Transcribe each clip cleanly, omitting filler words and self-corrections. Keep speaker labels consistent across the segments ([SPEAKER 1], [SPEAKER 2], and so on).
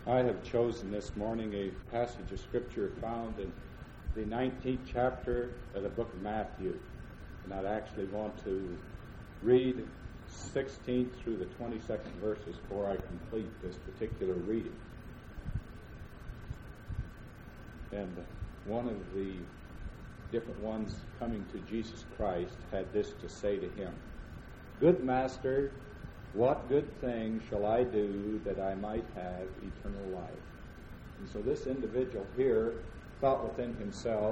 [SPEAKER 1] I have chosen this morning a passage of Scripture found in the 19th chapter of the book of Matthew. And I'd actually want to read 16th through the 22nd verses before I complete this particular reading. And one of the different ones coming to Jesus Christ had this to say to him: "Good Master, what good thing shall I do that I might have eternal life?" And so this individual here thought within himself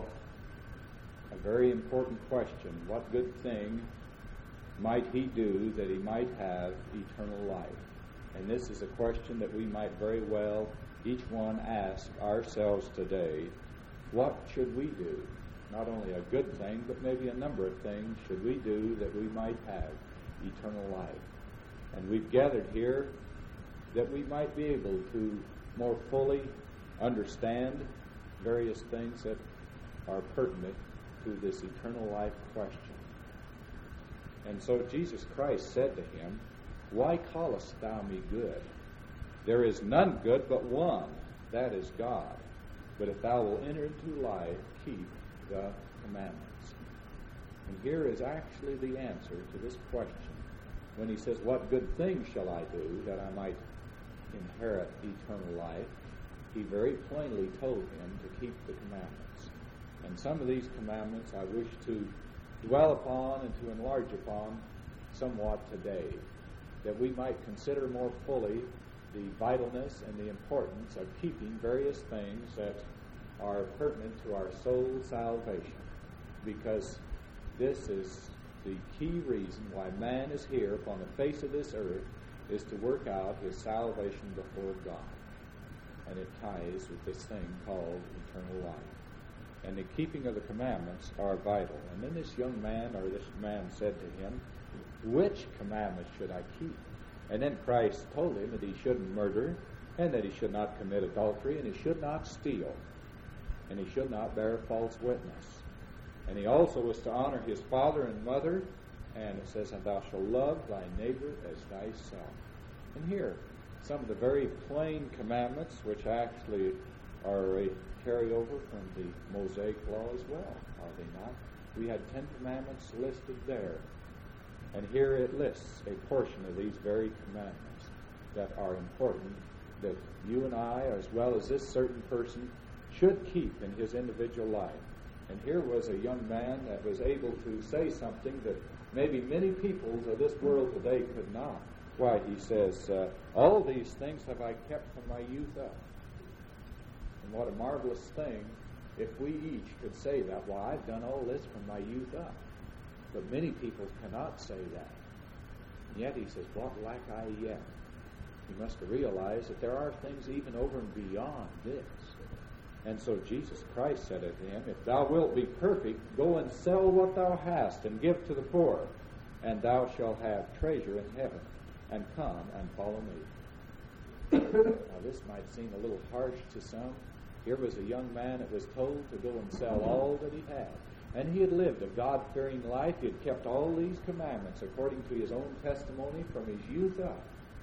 [SPEAKER 1] a very important question. What good thing might he do that he might have eternal life? And this is a question that we might very well each one ask ourselves today. What should we do? Not only a good thing, but maybe a number of things should we do that we might have eternal life. And we've gathered here that we might be able to more fully understand various things that are pertinent to this eternal life question. And so Jesus Christ said to him, "Why callest thou me good? There is none good but one, that is God. But if thou wilt enter into life, keep the commandments." And here is actually the answer to this question. When he says, "What good thing shall I do that I might inherit eternal life?" he very plainly told him to keep the commandments. And some of these commandments I wish to dwell upon and to enlarge upon somewhat today, that we might consider more fully the vitalness and the importance of keeping various things that are pertinent to our soul salvation, because this is the key reason why man is here upon the face of this earth, is to work out his salvation before God. And it ties with this thing called eternal life. And the keeping of the commandments are vital. And then this young man, or this man, said to him, "Which commandments should I keep?" And then Christ told him that he shouldn't murder, and that he should not commit adultery, and he should not steal, and he should not bear false witness. And he also was to honor his father and mother, and it says, "And thou shalt love thy neighbor as thyself." And here, some of the very plain commandments, which actually are a carryover from the Mosaic law as well, are they not? We had 10 commandments listed there. And here it lists a portion of these very commandments that are important, that you and I, as well as this certain person, should keep in his individual life. And here was a young man that was able to say something that maybe many peoples of this world today could not. Why, he says, "All these things have I kept from my youth up." And what a marvelous thing if we each could say that. "Well, I've done all this from my youth up." But many people cannot say that. And yet he says, "What lack I yet?" You must realize that there are things even over and beyond this. And so Jesus Christ said unto him, "If thou wilt be perfect, go and sell what thou hast, and give to the poor, and thou shalt have treasure in heaven, and come and follow me." Now this might seem a little harsh to some. Here was a young man that was told to go and sell all that he had. And he had lived a God-fearing life. He had kept all these commandments according to his own testimony from his youth up.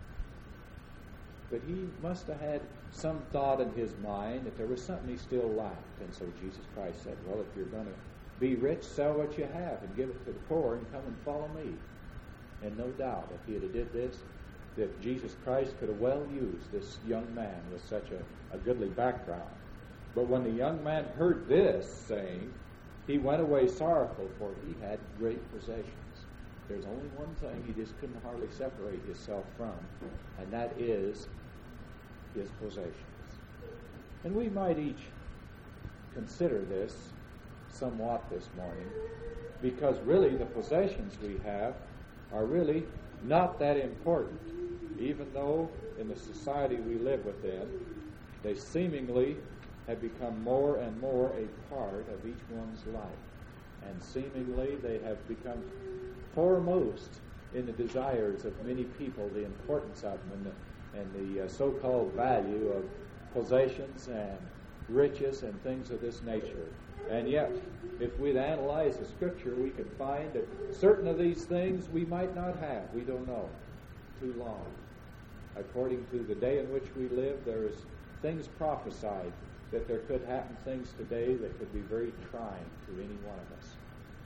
[SPEAKER 1] But he must have had some thought in his mind that there was something he still lacked. And so Jesus Christ said, "Well, if you're going to be rich, sell what you have and give it to the poor and come and follow me." And no doubt, if he had did this, that Jesus Christ could have well used this young man with such a goodly background. But when the young man heard this saying, he went away sorrowful, for he had great possessions. There's only one thing he just couldn't hardly separate himself from, and that is his possessions. And we might each consider this somewhat this morning, because really the possessions we have are really not that important, even though in the society we live within, they seemingly have become more and more a part of each one's life. And seemingly they have become foremost in the desires of many people, the importance of them and the so-called value of possessions and riches and things of this nature. And yet, if we'd analyze the Scripture, we could find that certain of these things we might not have. We don't know. Too long. According to the day in which we live, there is things prophesied that there could happen things today that could be very trying to any one of us.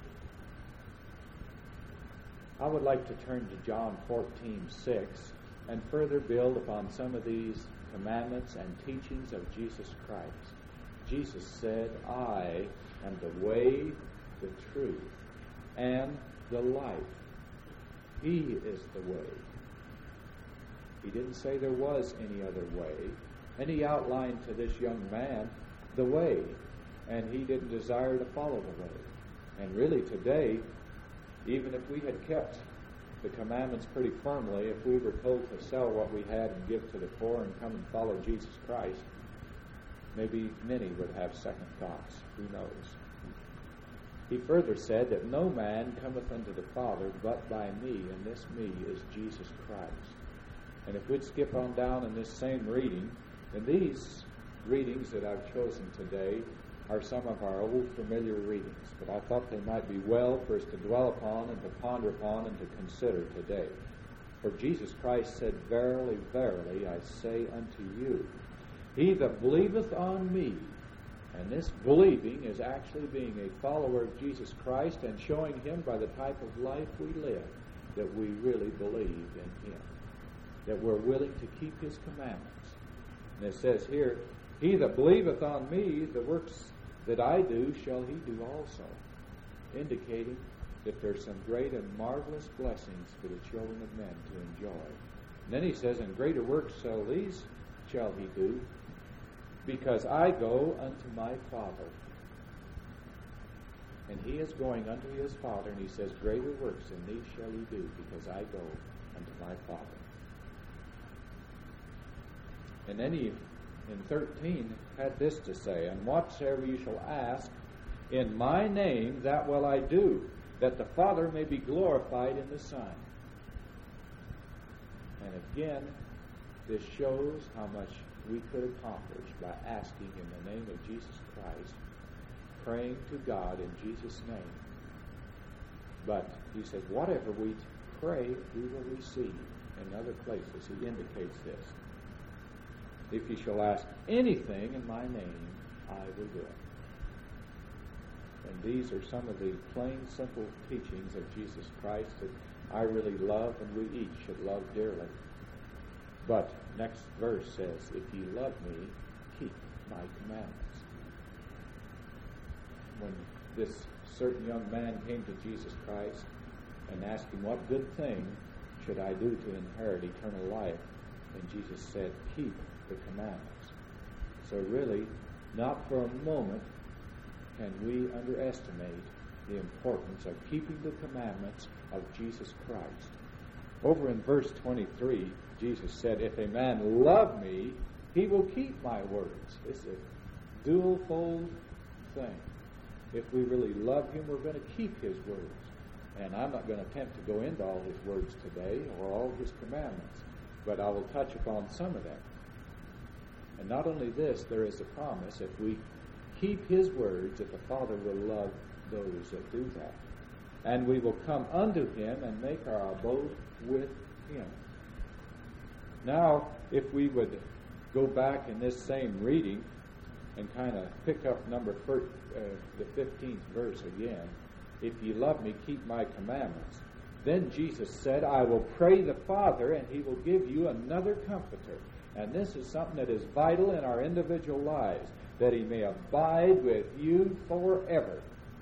[SPEAKER 1] I would like to turn to John 14:6 and further build upon some of these commandments and teachings of Jesus Christ. Jesus said, I am the way, the truth, and the life. He is the way. He didn't say there was any other way. And he outlined to this young man the way. And he didn't desire to follow the way. And really today, even if we had kept the commandments pretty firmly, if we were told to sell what we had and give to the poor and come and follow Jesus Christ, maybe many would have second thoughts. Who knows? He further said that no man cometh unto the Father but by me, and this me is Jesus Christ. And if we'd skip on down in this same reading, and these readings that I've chosen today are some of our old familiar readings, but I thought they might be well for us to dwell upon and to ponder upon and to consider today. For Jesus Christ said, Verily, verily, I say unto you, he that believeth on me, and this believing is actually being a follower of Jesus Christ and showing him by the type of life we live that we really believe in him, that we're willing to keep his commandments. And it says here, he that believeth on me, the works that I do shall he do also, indicating that there's some great and marvelous blessings for the children of men to enjoy. And then he says, and greater works shall he do, because I go unto my Father. And he is going unto his Father, and he says, greater works than these shall he do, because I go unto my Father. And then he, in 13, had this to say, and whatsoever you shall ask in my name, that will I do, that the Father may be glorified in the Son. And again, this shows how much we could accomplish by asking in the name of Jesus Christ, praying to God in Jesus' name. But he says, whatever we pray, we will receive. In other places, he indicates this. If you shall ask anything in my name, I will do it. And these are some of the plain, simple teachings of Jesus Christ that I really love and we each should love dearly. But next verse says, if ye love me, keep my commandments. When this certain young man came to Jesus Christ and asked him, what good thing should I do to inherit eternal life? And Jesus said, keep the commandments. So really, not for a moment can we underestimate the importance of keeping the commandments of Jesus Christ. Over in verse 23, Jesus said, if a man love me, he will keep my words. It's a dual-fold thing. If we really love him, we're going to keep his words. And I'm not going to attempt to go into all his words today or all his commandments, but I will touch upon some of them. And not only this, there is a promise, if we keep his words, that the Father will love those that do that. And we will come unto him and make our abode with him. Now, if we would go back in this same reading and kind of pick up the 15th verse again, if ye love me, keep my commandments. Then Jesus said, I will pray the Father, and he will give you another comforter. And this is something that is vital in our individual lives, that he may abide with you forever.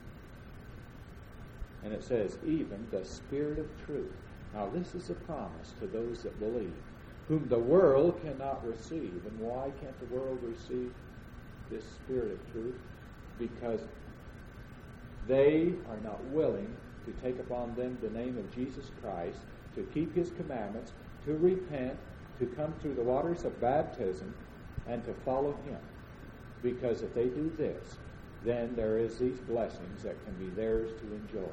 [SPEAKER 1] And it says, even the Spirit of truth. Now this is a promise to those that believe, whom the world cannot receive. And why can't the world receive this Spirit of truth? Because they are not willing to take upon them the name of Jesus Christ, to keep his commandments, to repent, to come through the waters of baptism, and to follow him. Because if they do this, then there is these blessings that can be theirs to enjoy.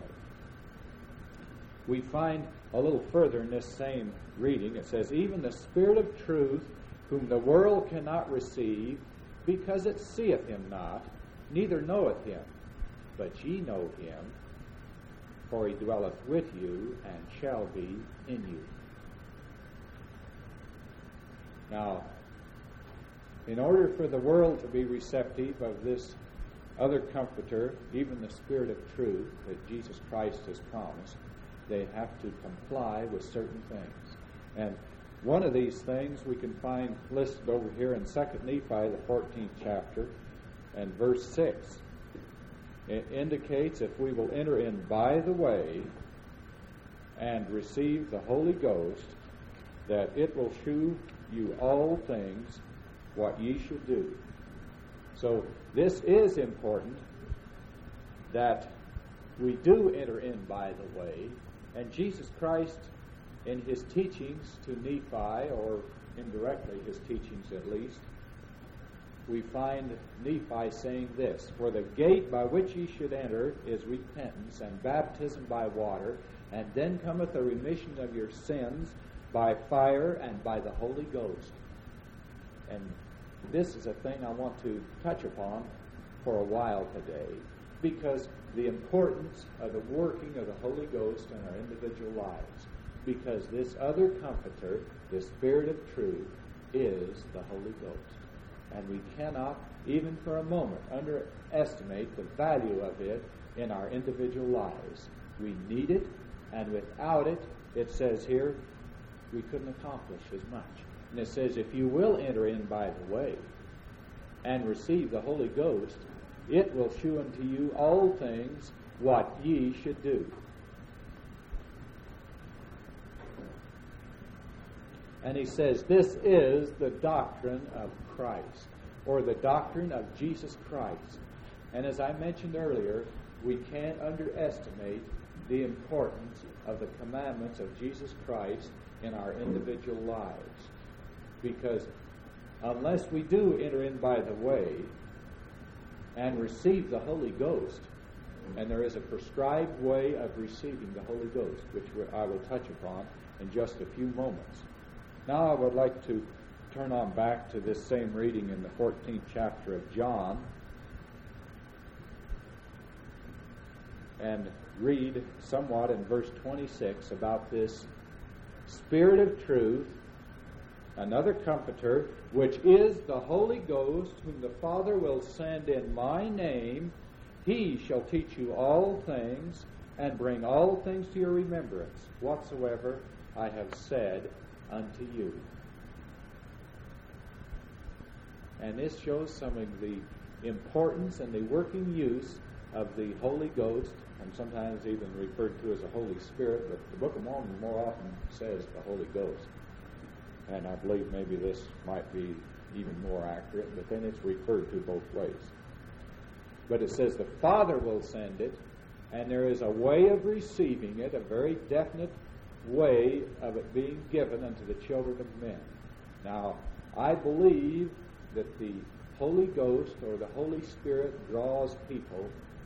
[SPEAKER 1] We find a little further in this same reading, it says, even the Spirit of truth, whom the world cannot receive, because it seeth him not, neither knoweth him. But ye know him, for he dwelleth with you, and shall be in you. Now, in order for the world to be receptive of this other comforter, even the Spirit of truth that Jesus Christ has promised, they have to comply with certain things. And one of these things we can find listed over here in 2 Nephi, the 14th chapter, and verse 6. It indicates if we will enter in by the way and receive the Holy Ghost, that it will shew you all things what ye should do. So this is important, that we do enter in by the way, and Jesus Christ in his teachings to Nephi, or indirectly his teachings at least, we find Nephi saying this: for the gate by which ye should enter is repentance and baptism by water, and then cometh a remission of your sins by fire and by the Holy Ghost. And this is a thing I want to touch upon for a while today, because the importance of the working of the Holy Ghost in our individual lives. Because this other comforter, the Spirit of truth, is the Holy Ghost. And we cannot, even for a moment, underestimate the value of it in our individual lives. We need it, and without it, it says here, we couldn't accomplish as much. And it says, if you will enter in by the way and receive the Holy Ghost, it will shew unto you all things what ye should do. And he says, this is the doctrine of Christ, or the doctrine of Jesus Christ. And as I mentioned earlier, we can't underestimate the importance of the commandments of Jesus Christ in our individual lives. Because unless we do enter in by the way and receive the Holy Ghost, and there is a prescribed way of receiving the Holy Ghost, which I will touch upon in just a few moments. Now I would like to turn on back to this same reading in the 14th chapter of John and read somewhat in verse 26 about this Spirit of truth, another comforter, which is the Holy Ghost, whom the Father will send in my name. He shall teach you all things, and bring all things to your remembrance, whatsoever I have said unto you. And this shows some of the importance and the working use of the Holy Ghost, and sometimes even referred to as the Holy Spirit, but the Book of Mormon more often says the Holy Ghost. And I believe maybe this might be even more accurate, but then it's referred to both ways. But it says the Father will send it, and there is a way of receiving it, a very definite way of it being given unto the children of men. Now, I believe that the Holy Ghost or the Holy Spirit draws people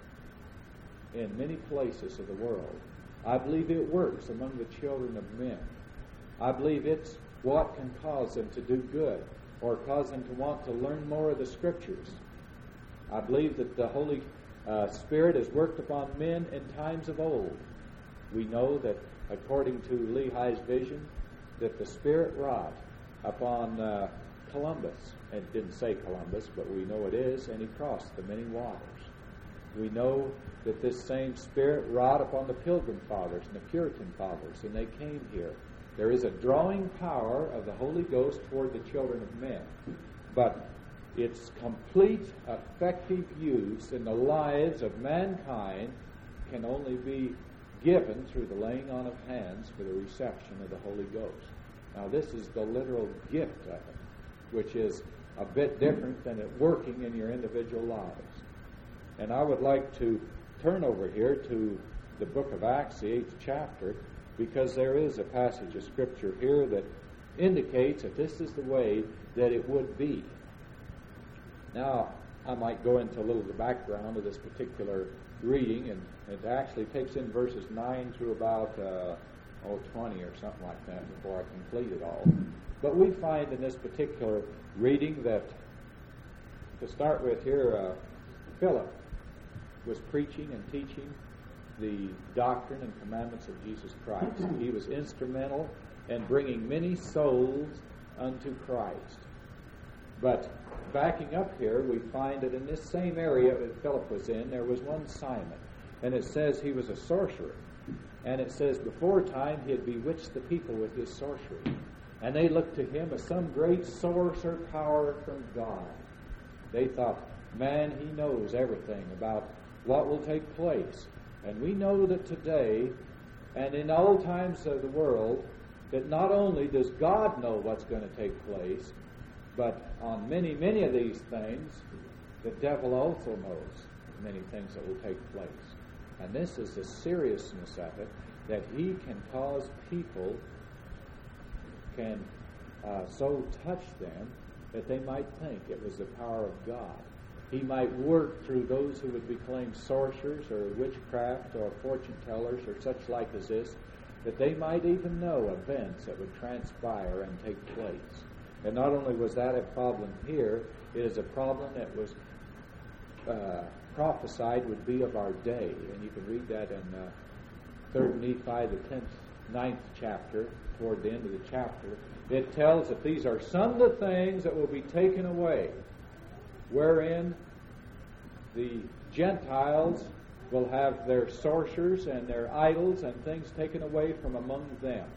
[SPEAKER 1] in many places of the world. I believe it works among the children of men. I believe it's what can cause them to do good or cause them to want to learn more of the Scriptures. I believe that the Holy Spirit has worked upon men in times of old. We know that according to Lehi's vision, that the Spirit wrought upon Columbus. It didn't say Columbus, but we know it is, and he crossed the many waters. We know that this same Spirit wrought upon the Pilgrim Fathers and the Puritan Fathers, and they came here. There is a drawing power of the Holy Ghost toward the children of men, but its complete, effective use in the lives of mankind can only be given through the laying on of hands for the reception of the Holy Ghost. Now, this is the literal gift of it, which is a bit different than it working in your individual lives. And I would like to turn over here to the book of Acts, the 8th chapter, because there is a passage of Scripture here that indicates that this is the way that it would be. Now, I might go into a little of the background of this particular reading, and it actually takes in verses 9 through about 20 or something like that before I complete it all. But we find in this particular reading that, to start with here, Philip was preaching and teaching the doctrine and commandments of Jesus Christ. He was instrumental in bringing many souls unto Christ. But backing up here, we find that in this same area that Philip was in, there was one Simon. And it says he was a sorcerer. And it says before time he had bewitched the people with his sorcery. And they looked to him as some great source or power from God. They thought, man, he knows everything about what will take place. And we know that today, and in all times of the world, that not only does God know what's going to take place, but on many, many of these things, the devil also knows many things that will take place. And this is the seriousness of it, that he can cause people, can so touch them that they might think it was the power of God. He might work through those who would be claimed sorcerers or witchcraft or fortune tellers or such like as this, that they might even know events that would transpire and take place. And not only was that a problem here, it is a problem that was prophesied would be of our day. And you can read that in 3rd Nephi, the 9th chapter, toward the end of the chapter. It tells that these are some of the things that will be taken away, wherein the Gentiles will have their sorcerers and their idols and things taken away from among them.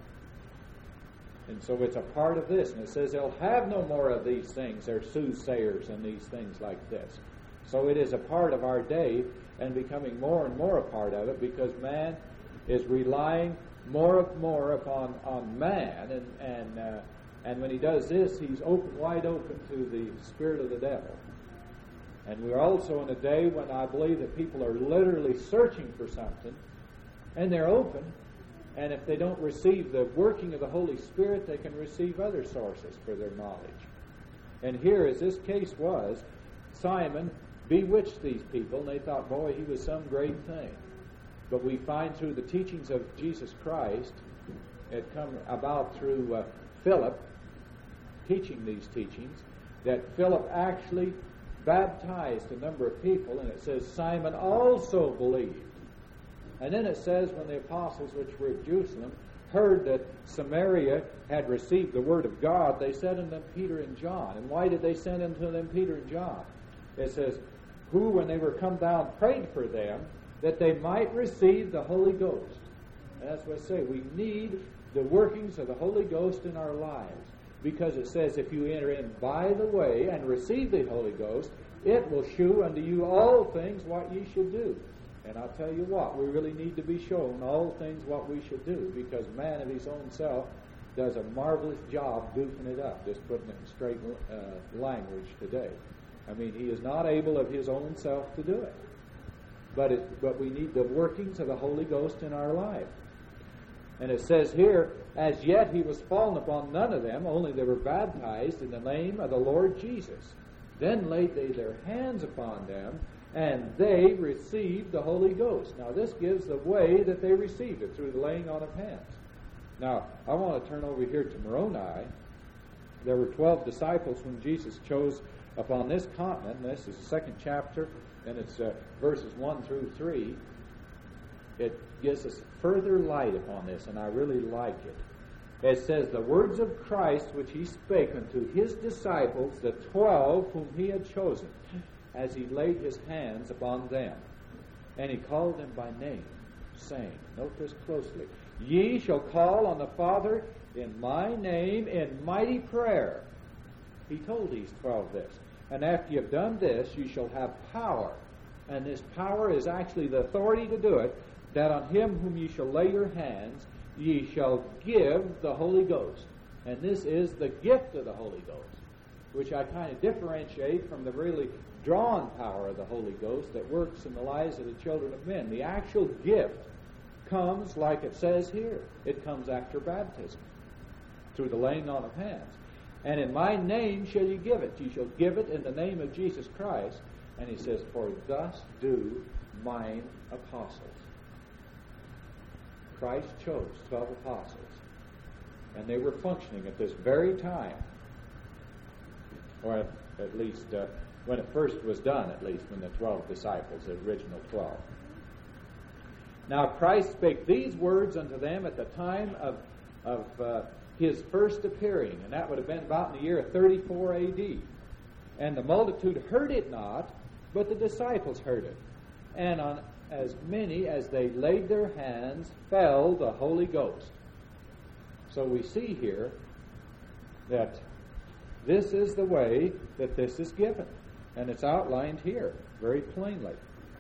[SPEAKER 1] And so it's a part of this. And it says they'll have no more of these things. They're soothsayers and these things like this. So it is a part of our day and becoming more and more a part of it, because man is relying more and more upon man. And when he does this, he's wide open to the spirit of the devil. And we're also in a day when I believe that people are literally searching for something, and they're open. And if they don't receive the working of the Holy Spirit, they can receive other sources for their knowledge. And here, as this case was, Simon bewitched these people, and they thought, boy, he was some great thing. But we find through the teachings of Jesus Christ, it come about through Philip teaching these teachings, that Philip actually baptized a number of people, and it says Simon also believed. And then it says when the apostles which were at Jerusalem heard that Samaria had received the word of God, they sent unto them Peter and John. And why did they send unto them Peter and John? It says, who, when they were come down, prayed for them, that they might receive the Holy Ghost. And that's what I say. We need the workings of the Holy Ghost in our lives. Because it says, if you enter in by the way and receive the Holy Ghost, it will shew unto you all things what ye should do. And I'll tell you what, we really need to be shown all things what we should do, because man of his own self does a marvelous job goofing it up, just putting it in straight language today. I mean, he is not able of his own self to do it. But we need the workings of the Holy Ghost in our life. And it says here, as yet he was fallen upon none of them, only they were baptized in the name of the Lord Jesus. Then laid they their hands upon them, and they received the Holy Ghost. Now this gives the way that they received it, through the laying on of hands. Now, I want to turn over here to Moroni. There were 12 disciples whom Jesus chose upon this continent. This is the 2nd chapter, and it's verses 1 through 3. It gives us further light upon this, and I really like it. It says, the words of Christ which he spake unto his disciples, the 12 whom he had chosen, as he laid his hands upon them. And he called them by name, saying, note this closely, ye shall call on the Father in my name in mighty prayer. He told these 12 this. And after you have done this, you shall have power. And this power is actually the authority to do it, that on him whom ye shall lay your hands, ye shall give the Holy Ghost. And this is the gift of the Holy Ghost, which I kind of differentiate from the really drawn power of the Holy Ghost that works in the lives of the children of men. The actual gift comes, like it says here, it comes after baptism, through the laying on of hands. And in my name shall ye give it. Ye shall give it in the name of Jesus Christ. And he says, for thus do mine apostles. Christ chose 12 apostles, and they were functioning at this very time, or at least when it first was done, at least when the 12 disciples, the original 12. Now Christ spake these words unto them at the time of his first appearing, and that would have been about in the year 34 A.D. And the multitude heard it not, but the disciples heard it. And on as many as they laid their hands fell the Holy Ghost. So we see here that this is the way that this is given. And it's outlined here very plainly.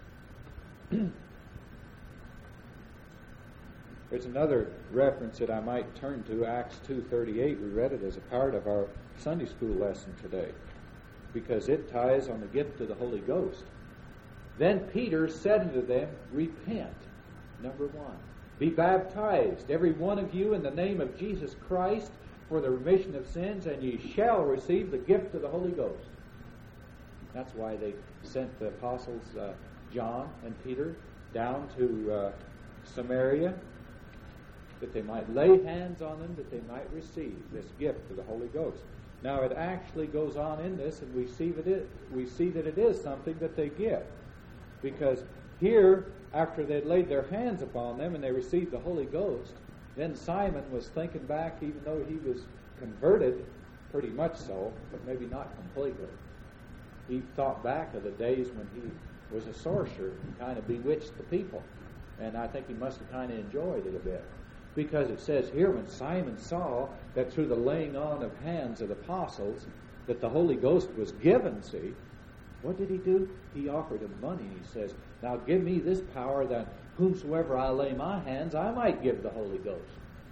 [SPEAKER 1] There's another reference that I might turn to, Acts 2:38. We read it as a part of our Sunday school lesson today, because it ties on the gift of the Holy Ghost. Then Peter said unto them, Repent, number one. Be baptized, every one of you, in the name of Jesus Christ, for the remission of sins, and ye shall receive the gift of the Holy Ghost. That's why they sent the apostles John and Peter down to Samaria, that they might lay hands on them, that they might receive this gift of the Holy Ghost. Now it actually goes on in this, and we see that it is something that they get. Because here, after they'd laid their hands upon them and they received the Holy Ghost, then Simon was thinking back, even though he was converted, pretty much so, but maybe not completely. He thought back of the days when he was a sorcerer and kind of bewitched the people. And I think he must have kind of enjoyed it a bit. Because it says here, when Simon saw that through the laying on of hands of the apostles, that the Holy Ghost was given, see, what did he do? He offered him money. He says, now give me this power that whomsoever I lay my hands, I might give the Holy Ghost.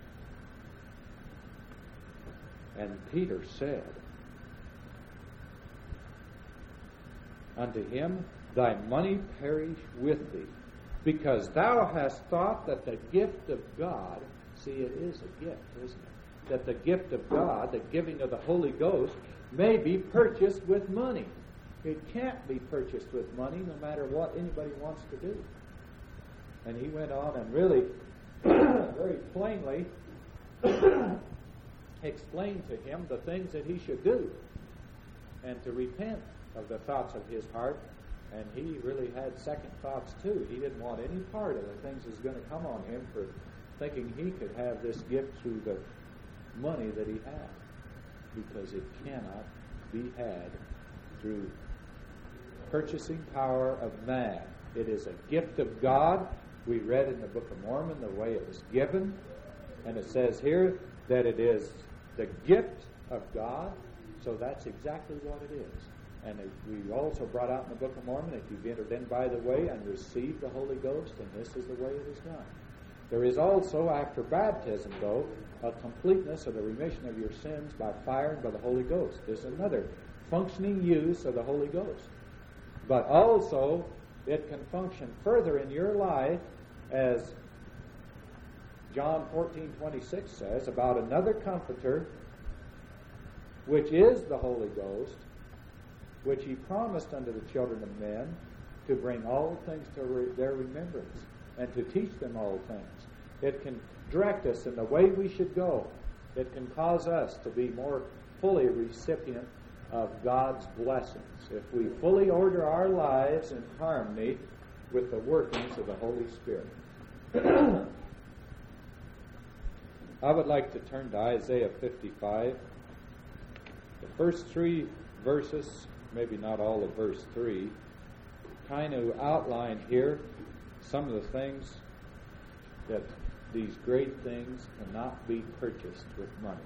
[SPEAKER 1] And Peter said unto him, Thy money perish with thee, because thou hast thought that the gift of God, see, it is a gift, isn't it? That the gift of God, the giving of the Holy Ghost, may be purchased with money. It can't be purchased with money, no matter what anybody wants to do. And he went on and really, very plainly, explained to him the things that he should do, and to repent of the thoughts of his heart. And he really had second thoughts too. He didn't want any part of the things that's going to come on him for thinking he could have this gift through the money that he had, because it cannot be had through purchasing power of man. It is a gift of God. We read in the Book of Mormon the way it was given, and it says here that it is the gift of God, so that's exactly what it is. And we also brought out in the Book of Mormon, if you've entered in by the way and received the Holy Ghost, then this is the way it is done. There is also, after baptism, though, a completeness of the remission of your sins by fire and by the Holy Ghost. There's another functioning use of the Holy Ghost. But also, it can function further in your life, as John 14:26 says, about another Comforter, which is the Holy Ghost, which he promised unto the children of men, to bring all things to their remembrance, and to teach them all things. It can direct us in the way we should go. It can cause us to be more fully recipient of God's blessings if we fully order our lives in harmony with the workings of the Holy Spirit. I would like to turn to Isaiah 55. The first three verses, maybe not all of verse 3, kind of outline here some of the things that these great things cannot be purchased with money.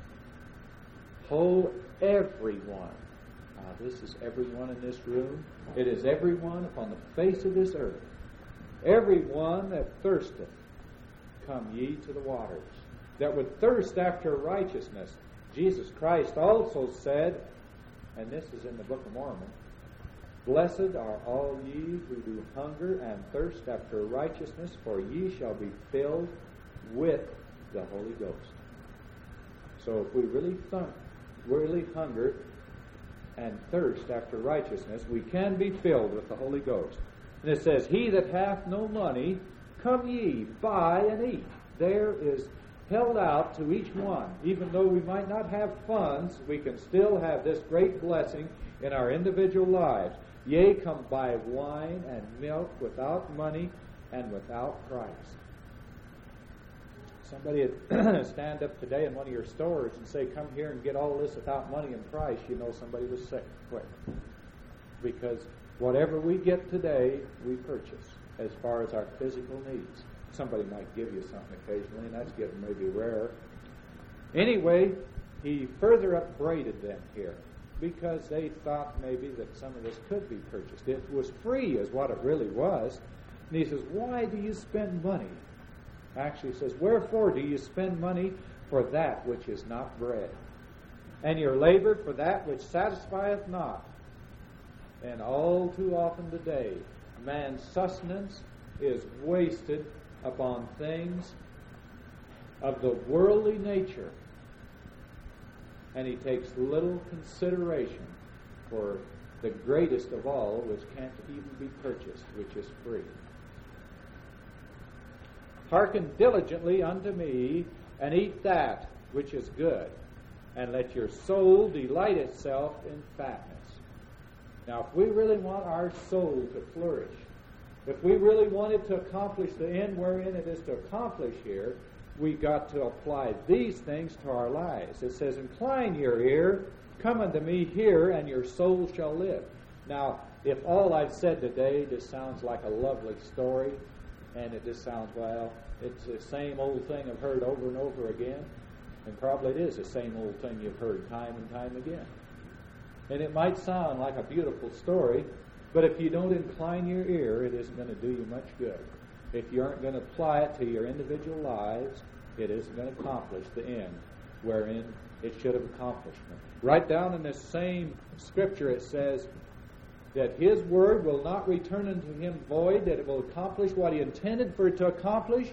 [SPEAKER 1] Ho, everyone. This is everyone in this room. It is everyone upon the face of this earth. Everyone that thirsteth, come ye to the waters. That would thirst after righteousness. Jesus Christ also said, and this is in the Book of Mormon, Blessed are all ye who do hunger and thirst after righteousness, for ye shall be filled with the Holy Ghost. So if we really hunger and thirst after righteousness, we can be filled with the Holy Ghost. And it says, He that hath no money, come ye, buy and eat. There is held out to each one. Even though we might not have funds, we can still have this great blessing in our individual lives. Yea, come buy wine and milk without money and without price. Somebody would stand up today in one of your stores and say, come here and get all this without money and price. You know somebody was sick quick. Because whatever we get today, we purchase as far as our physical needs. Somebody might give you something occasionally, and that's getting maybe rare. Anyway, he further upbraided them here because they thought maybe that some of this could be purchased. It was free is what it really was. And he says, why do you spend money? Actually he says, wherefore do you spend money for that which is not bread, and your labor for that which satisfieth not? And all too often today, man's sustenance is wasted upon things of the worldly nature, and he takes little consideration for the greatest of all, which can't even be purchased, which is free. Hearken diligently unto me, and eat that which is good, and let your soul delight itself in fatness. Now, if we really want our soul to flourish, if we really want it to accomplish the end wherein it is to accomplish here, we got to apply these things to our lives. It says, incline your ear, come unto me here, and your soul shall live. Now, if all I've said today just sounds like a lovely story, and it just sounds, well, it's the same old thing I've heard over and over again, and probably it is the same old thing you've heard time and time again. And it might sound like a beautiful story, but if you don't incline your ear, it isn't going to do you much good. If you aren't going to apply it to your individual lives, it isn't going to accomplish the end wherein it should have accomplished. Right down in this same scripture it says that His word will not return unto Him void, that it will accomplish what He intended for it to accomplish,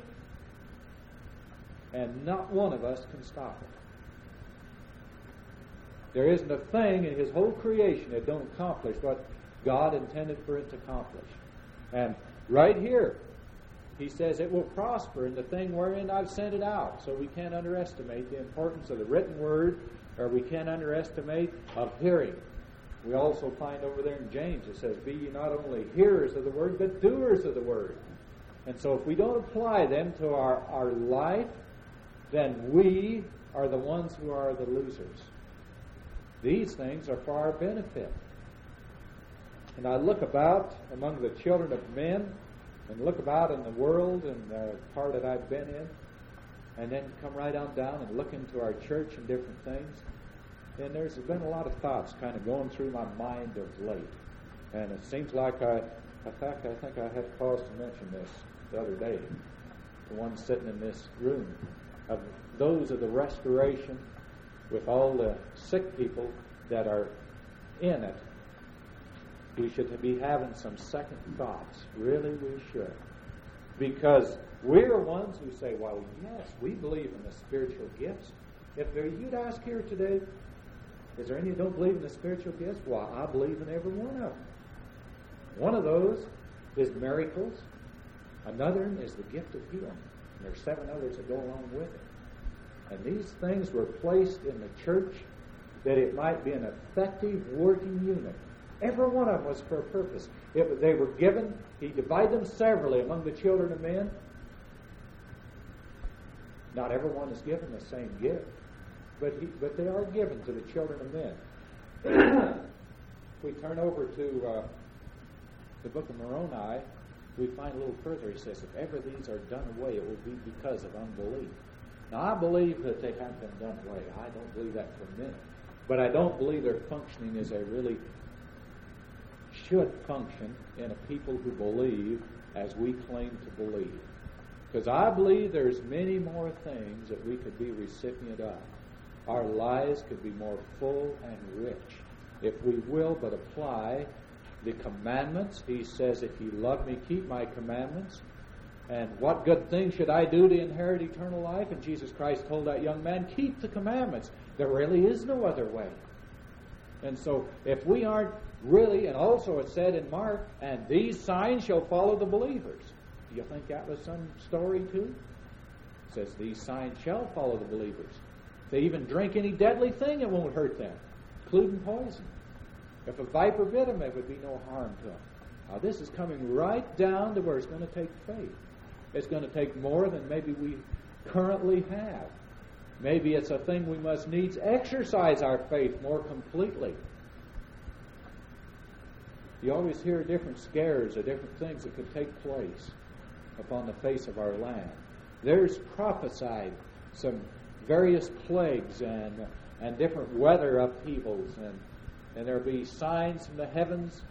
[SPEAKER 1] and not one of us can stop it. There isn't a thing in His whole creation that don't accomplish what God intended for it to accomplish. And right here, He says it will prosper in the thing wherein I've sent it out. So we can't underestimate the importance of the written word, or we can't underestimate of hearing. We also find over there in James, it says, be ye not only hearers of the word, but doers of the word. And so if we don't apply them to our life, then we are the ones who are the losers. These things are for our benefit. And I look about among the children of men, and look about in the world and the part that I've been in, and then come right on down and look into our church and different things. And there's been a lot of thoughts kind of going through my mind of late. And it seems like I think I had cause to mention this the other day. The one sitting in this room, of those of the restoration, with all the sick people that are in it, we should be having some second thoughts. Really, we should. Because we're ones who say, well, yes, we believe in the spiritual gifts. If you'd ask here today, is there any who don't believe in the spiritual gifts? Well, I believe in every one of them. One of those is miracles. Another is the gift of healing. And there are 7 others that go along with it. And these things were placed in the church that it might be an effective working unit. Every one of them was for a purpose. If they were given, He divided them severally among the children of men. Not everyone is given the same gift, but they are given to the children of men. We turn over to the book of Moroni, we find a little further. He says, if ever these are done away, it will be because of unbelief. Now, I believe that they have been done away. I don't believe that for a minute. But I don't believe they're functioning as they really should function in a people who believe as we claim to believe. Because I believe there's many more things that we could be recipient of. Our lives could be more full and rich if we will but apply the commandments. He says, if you love me, keep my commandments. And what good thing should I do to inherit eternal life? And Jesus Christ told that young man, keep the commandments. There really is no other way. And so if we aren't really, and also it said in Mark, and these signs shall follow the believers. Do you think that was some story too? It says these signs shall follow the believers. If they even drink any deadly thing, it won't hurt them, including poison. If a viper bit them, it would be no harm to them. Now this is coming right down to where it's going to take faith. It's going to take more than maybe we currently have. Maybe it's a thing we must needs exercise our faith more completely. You always hear different scares or different things that could take place upon the face of our land. There's prophesied some various plagues and different weather upheavals, and there'll be signs from the heavens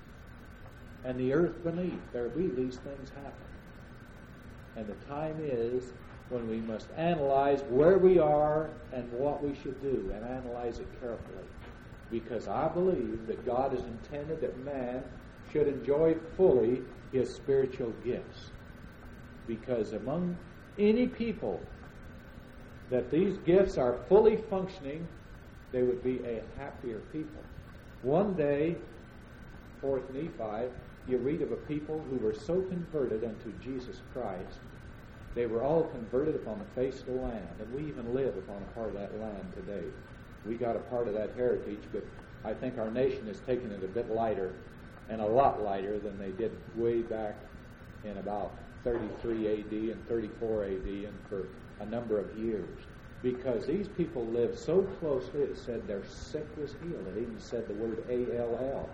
[SPEAKER 1] and the earth beneath. There'll be these things happen. And the time is when we must analyze where we are and what we should do, and analyze it carefully. Because I believe that God has intended that man should enjoy fully his spiritual gifts. Because among any people that these gifts are fully functioning, they would be a happier people. One day, 4th Nephi, you read of a people who were so converted unto Jesus Christ, they were all converted upon the face of the land, and we even live upon a part of that land today. We got a part of that heritage, but I think our nation has taken it a bit lighter, and a lot lighter than they did way back in about 33 A.D. and 34 A.D. and for a number of years. Because these people lived so closely, it said their sick was healed. It even said the word A-L-L.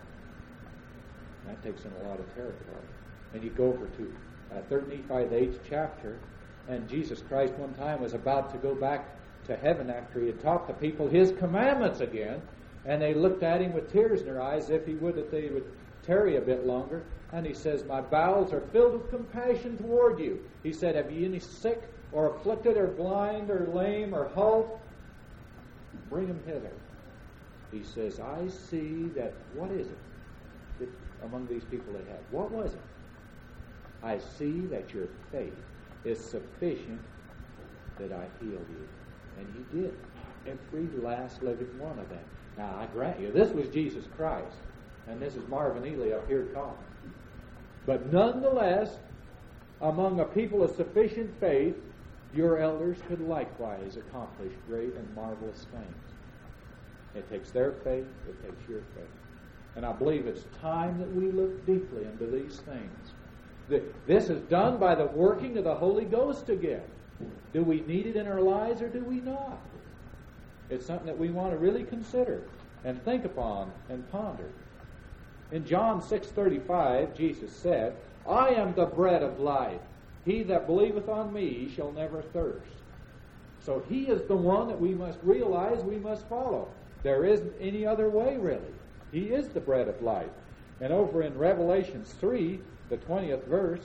[SPEAKER 1] That takes in a lot of territory. And you go over to 3rd Nephi, the 8th chapter, and Jesus Christ one time was about to go back to heaven after he had taught the people his commandments again, and they looked at him with tears in their eyes if he would that they would tarry a bit longer. And he says, my bowels are filled with compassion toward you. He said, have you any sick or afflicted or blind or lame or halt? Bring them hither. He says, I see that, what is it that among these people they had? What was it? I see that your faith is sufficient that I healed you. And he did. Every last living one of them. Now, I grant you, this was Jesus Christ. And this is Marvin Ely up here talking. But nonetheless, among a people of sufficient faith, your elders could likewise accomplish great and marvelous things. It takes their faith, it takes your faith. And I believe it's time that we look deeply into these things. This is done by the working of the Holy Ghost again. Do we need it in our lives or do we not? It's something that we want to really consider and think upon and ponder. In John 6:35, Jesus said, I am the bread of life. He that believeth on me shall never thirst. So he is the one that we must realize we must follow. There isn't any other way, really. He is the bread of life. And over in Revelation 3, the 20th verse,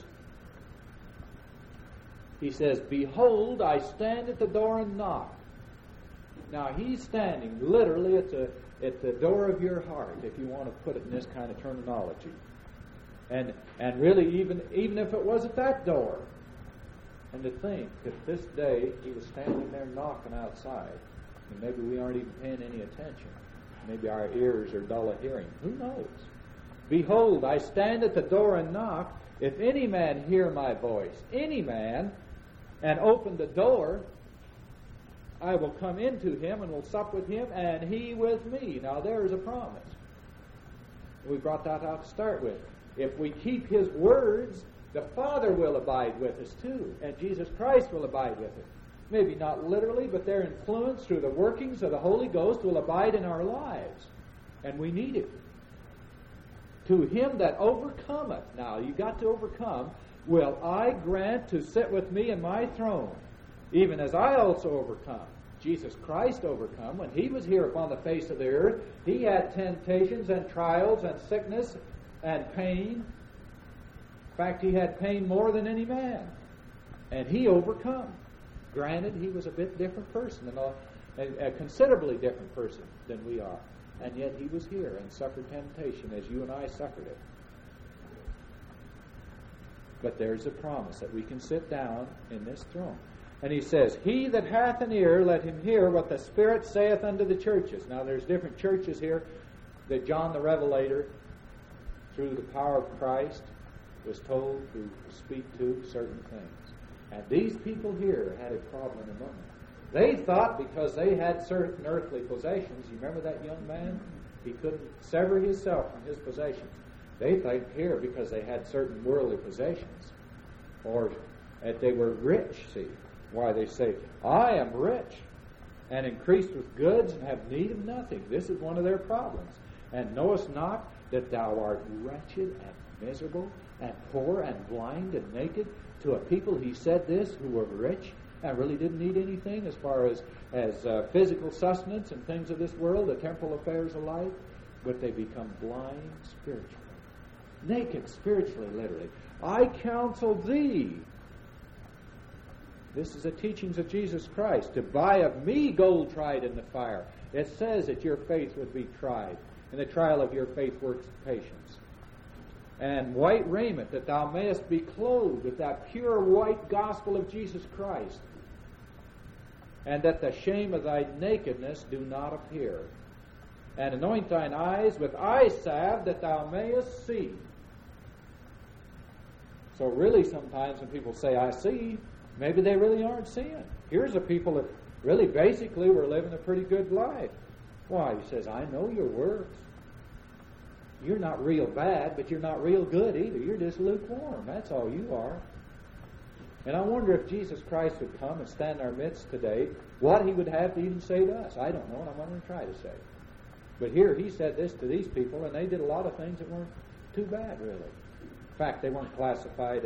[SPEAKER 1] he says, behold, I stand at the door and knock. Now, he's standing literally at the door of your heart, if you want to put it in this kind of terminology. And really, even if it was at that door, and to think that this day he was standing there knocking outside, and maybe we aren't even paying any attention. Maybe our ears are dull of hearing. Who knows? Behold, I stand at the door and knock. If any man hear my voice, any man, and open the door, I will come into him and will sup with him, and he with me. Now there's a promise. We brought that out to start with. If we keep his words, the Father will abide with us too, and Jesus Christ will abide with us. Maybe not literally, but their influence through the workings of the Holy Ghost will abide in our lives, and we need it. To him that overcometh, now you got to overcome, will I grant to sit with me in my throne, even as I also overcome. Jesus Christ overcome. When he was here upon the face of the earth, he had temptations and trials and sickness and pain. In fact, he had pain more than any man. And he overcome. Granted, he was a bit different person, a considerably different person than we are. And yet he was here and suffered temptation as you and I suffered it. But there's a promise that we can sit down in this throne. And he says, he that hath an ear, let him hear what the Spirit saith unto the churches. Now there's different churches here that John the Revelator, through the power of Christ, was told to speak to certain things. And these people here had a problem among them. They thought because they had certain earthly possessions, you remember that young man? He couldn't sever himself from his possessions. They thought here because they had certain worldly possessions, or that they were rich, see. Why, they say, I am rich and increased with goods and have need of nothing. This is one of their problems. And knowest not that thou art wretched and miserable and poor and blind and naked? To a people he said this who were rich and really didn't need anything as far as physical sustenance and things of this world, the temporal affairs of life, but they become blind spiritually. Naked spiritually, literally. I counsel thee. This is the teachings of Jesus Christ. To buy of me gold tried in the fire. It says that your faith would be tried. And the trial of your faith works patience. And white raiment, that thou mayest be clothed with that pure white gospel of Jesus Christ. And that the shame of thy nakedness do not appear. And anoint thine eyes with eye salve, that thou mayest see. So really sometimes when people say, I see, maybe they really aren't seeing. Here's a people that really basically were living a pretty good life. Why? He says, I know your works. You're not real bad, but you're not real good either. You're just lukewarm. That's all you are. And I wonder if Jesus Christ would come and stand in our midst today, what he would have to even say to us. I don't know, and I'm not going to try to say. But here he said this to these people, and they did a lot of things that weren't too bad, really. In fact, they weren't classified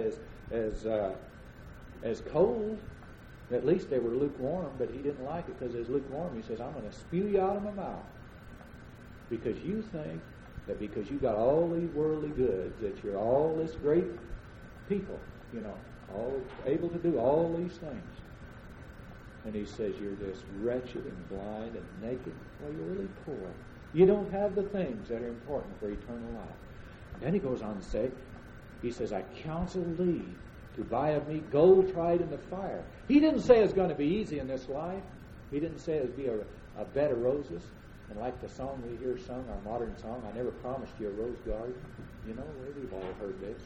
[SPEAKER 1] as cold. At least they were lukewarm, but he didn't like it because they was lukewarm. He says, I'm going to spew you out of my mouth. Because you think that because you got all these worldly goods, that you're all this great people, all able to do all these things. And he says, you're just wretched and blind and naked. Well, you're really poor. You don't have the things that are important for eternal life. And then he goes on to say, he says, I counsel thee to buy of me gold tried in the fire. He didn't say it's going to be easy in this life. He didn't say it would be a bed of roses. And like the song we hear sung, our modern song, I never promised you a rose garden. We've all heard this.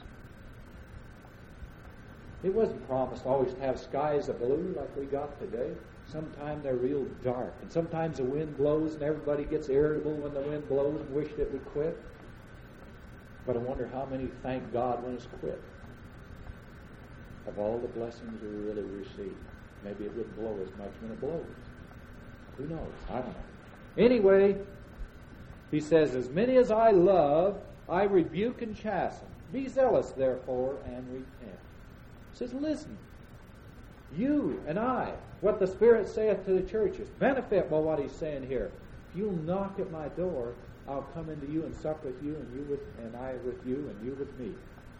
[SPEAKER 1] It wasn't promised always to have skies of blue like we got today. Sometimes they're real dark. And sometimes the wind blows and everybody gets irritable when the wind blows and wish it would quit. But I wonder how many thank God when it's quit. Of all the blessings we really receive. Maybe it wouldn't blow as much when it blows. Who knows? I don't know. Anyway, he says, as many as I love, I rebuke and chasten. Be zealous, therefore, and repent. He says, listen, you and I, what the Spirit saith to the churches, benefit by what he's saying here. If you'll knock at my door, I'll come into you and sup with you, and I with you, and you with me.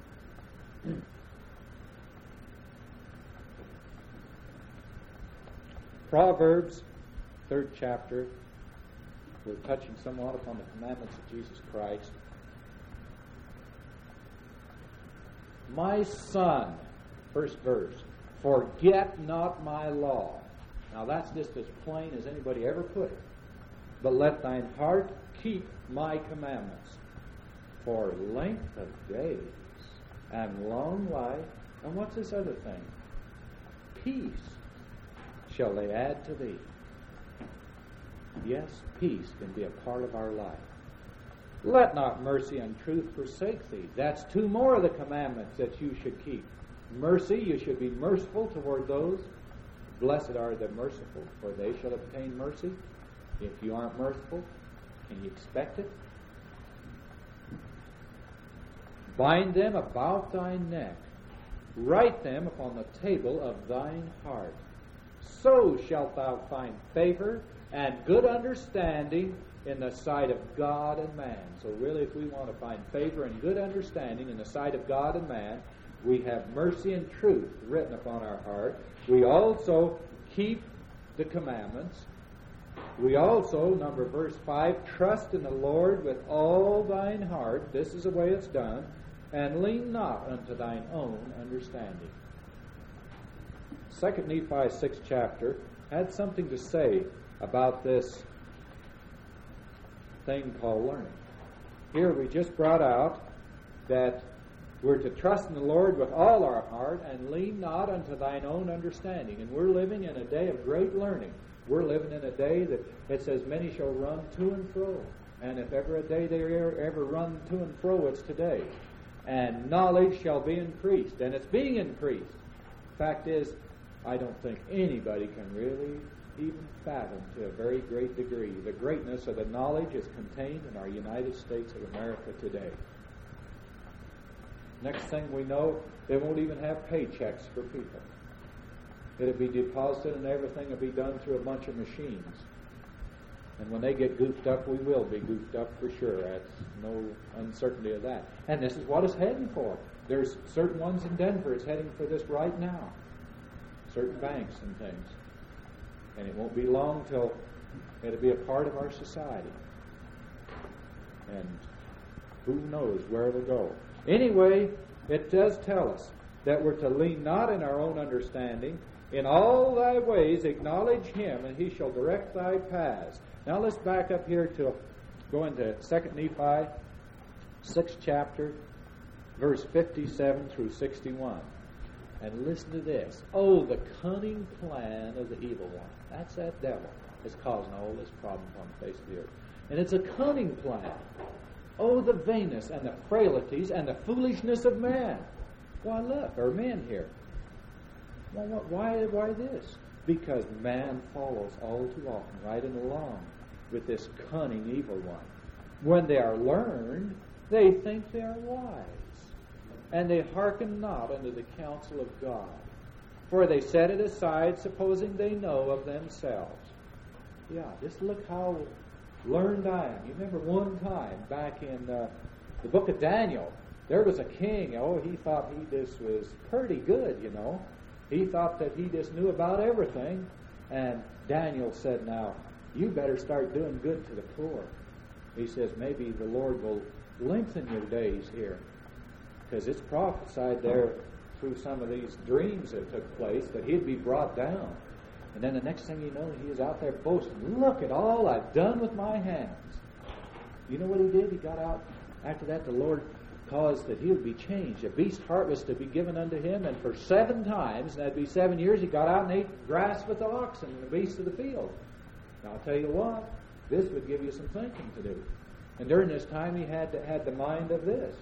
[SPEAKER 1] Proverbs, 3rd chapter. We're touching somewhat upon the commandments of Jesus Christ. My son, first verse, forget not my law. Now that's just as plain as anybody ever put it. But let thine heart keep my commandments. For length of days and long life, and what's this other thing? Peace shall they add to thee. Yes, peace can be a part of our life. Let not mercy and truth forsake thee. That's two more of the commandments that you should keep. Mercy, you should be merciful toward those. Blessed are the merciful, for they shall obtain mercy. If you aren't merciful, can you expect it? Bind them about thy neck. Write them upon the table of thine heart. So shalt thou find favor and good understanding in the sight of God and man. So really, if we want to find favor and good understanding in the sight of God and man, we have mercy and truth written upon our heart. We also keep the commandments. We also, verse 5, trust in the Lord with all thine heart. This is the way it's done. And lean not unto thine own understanding. 2 Nephi, 6th chapter, had something to say about this thing called learning. Here we just brought out that we're to trust in the Lord with all our heart and lean not unto thine own understanding. And we're living in a day of great learning. We're living in a day that it says many shall run to and fro. And if ever a day they ever run to and fro, it's today. And knowledge shall be increased. And it's being increased. Fact is, I don't think anybody can really even fathom to a very great degree. The greatness of the knowledge is contained in our United States of America today. Next thing we know, they won't even have paychecks for people. It'll be deposited and everything will be done through a bunch of machines. And when they get goofed up, we will be goofed up for sure. That's no uncertainty of that. And this is what it's heading for. There's certain ones in Denver, it's heading for this right now. Certain banks and things. And it won't be long till it'll be a part of our society. And who knows where it'll go. Anyway, it does tell us that we're to lean not in our own understanding. In all thy ways acknowledge him, and he shall direct thy paths. Now let's back up here to go into 2 Nephi, 6th chapter, verse 57 through 61. And listen to this. Oh, the cunning plan of the evil one. That's that devil that's causing all this problem on the face of the earth. And it's a cunning plan. Oh, the vainness and the frailties and the foolishness of man. Why, look, there are men here. Well, why this? Because man follows all too often, right and along with this cunning evil one. When they are learned, they think they are wise, and they hearken not unto the counsel of God. For they set it aside, supposing they know of themselves. Yeah, just look how learned I am. You remember one time back in the book of Daniel, there was a king. Oh, he thought he just was pretty good, you know. He thought that he just knew about everything. And Daniel said, now, you better start doing good to the poor. He says, maybe the Lord will lengthen your days here. Because it's prophesied there through some of these dreams that took place that he'd be brought down. And then the next thing you know, he was out there boasting, look at all I've done with my hands. You know what he did? He got out. After that, the Lord caused that he would be changed. A beast's heart was to be given unto him, and for 7 times, and that'd be 7 years, he got out and ate grass with the oxen and the beasts of the field. Now I'll tell you what, this would give you some thinking to do. And during this time, he had the mind of this,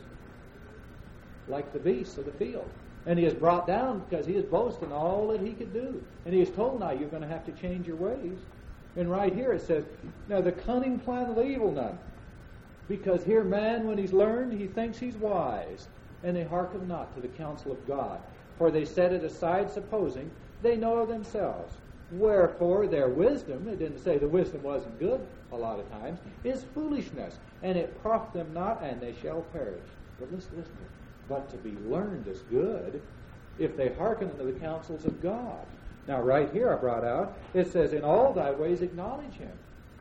[SPEAKER 1] like the beasts of the field. And he is brought down because he is boasting all that he could do. And he is told, now you're going to have to change your ways. And right here it says, now the cunning plan of the evil one. Because here man, when he's learned, he thinks he's wise. And they hearken not to the counsel of God. For they set it aside, supposing they know of themselves. Wherefore their wisdom, it didn't say the wisdom wasn't good a lot of times, is foolishness. And it profit them not, and they shall perish. But listen. But to be learned is good if they hearken unto the counsels of God. Now right here I brought out, it says, in all thy ways acknowledge him.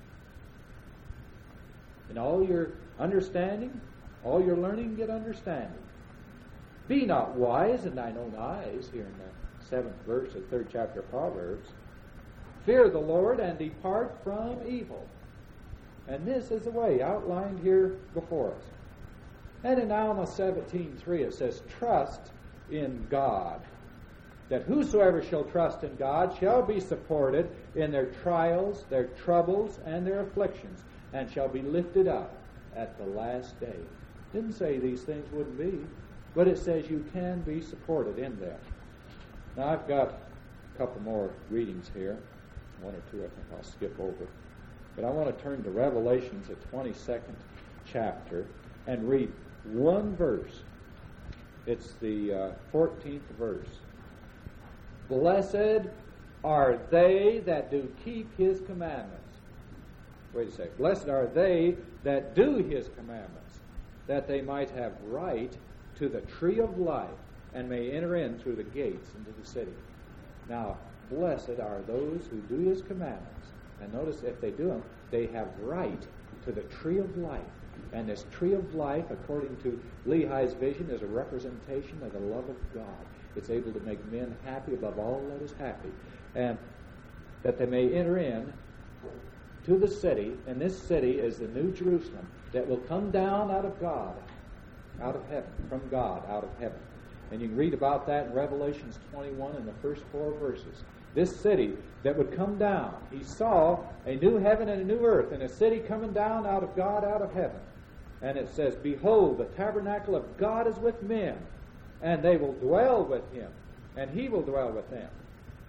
[SPEAKER 1] In all your understanding, all your learning, get understanding. Be not wise in thine own eyes, here in the 7th verse of the 3rd chapter of Proverbs. Fear the Lord and depart from evil. And this is the way outlined here before us. And in Alma 17:3 it says, trust in God, that whosoever shall trust in God shall be supported in their trials, their troubles, and their afflictions, and shall be lifted up at the last day. Didn't say these things wouldn't be, but it says you can be supported in them. Now I've got a couple more readings here. 1 or 2 I think I'll skip over. But I want to turn to Revelations, the 22nd chapter, and read one verse. It's the 14th verse. Blessed are they that do keep his commandments. Wait a second. Blessed are they that do his commandments, that they might have right to the tree of life, and may enter in through the gates into the city. Now, blessed are those who do his commandments. And notice, if they do them, they have right to the tree of life. And this tree of life, according to Lehi's vision, is a representation of the love of God. It's able to make men happy above all that is happy. And that they may enter in to the city, and this city is the New Jerusalem that will come down out of God, out of heaven, from God, out of heaven. And you can read about that in Revelations 21 in the first 4 verses. This city that would come down, he saw a new heaven and a new earth, and a city coming down out of God, out of heaven. And it says, behold, the tabernacle of God is with men, and they will dwell with him, and he will dwell with them.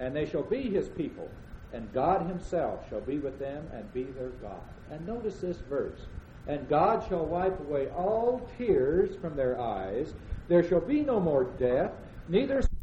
[SPEAKER 1] and they shall be his people, and God himself shall be with them and be their God. And notice this verse. And God shall wipe away all tears from their eyes. There shall be no more death, neither